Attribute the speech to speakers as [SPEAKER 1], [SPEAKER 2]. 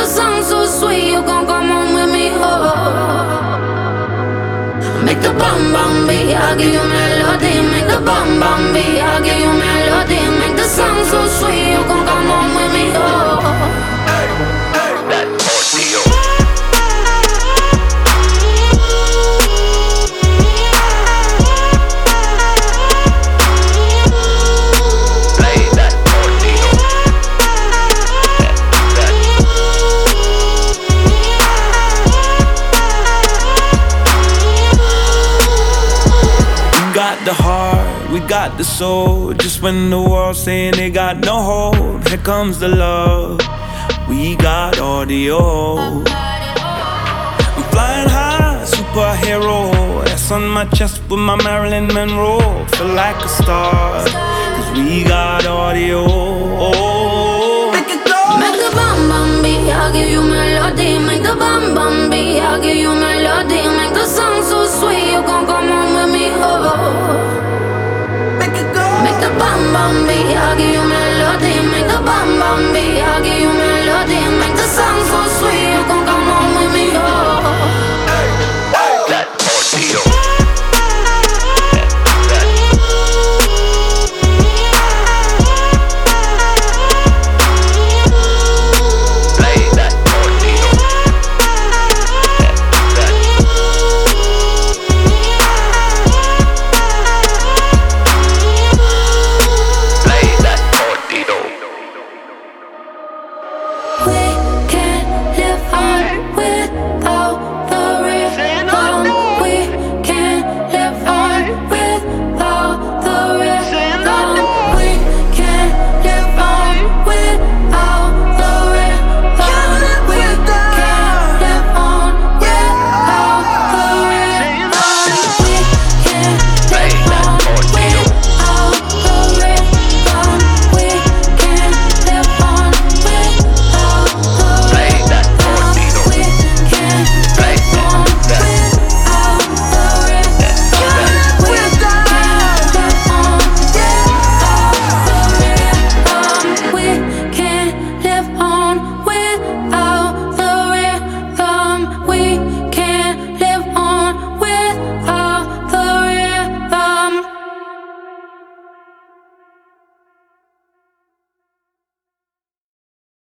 [SPEAKER 1] the song so sweet, you gon' come home with me, oh. Make the bam bam beat, I'll give you melody. Make the bam bam beat, I'll give you melody. Make the song so sweet, you gon' come home with me, oh.
[SPEAKER 2] That audio.
[SPEAKER 3] The heart, we got the soul. Just when the world's saying they got no hope, here comes the love. We got audio. I'm flying high, superhero. S on my chest with my Marilyn Monroe. Feel like a star, cause we got audio.
[SPEAKER 1] Make it go. Make the bam bam beat, I'll give you melody. Make the bam bam beat, I'll give you melody. Make the song so sweet, you gon' come home with me, oh. Make the bam bam beat, I'll give you melody. Make the bam bam beat,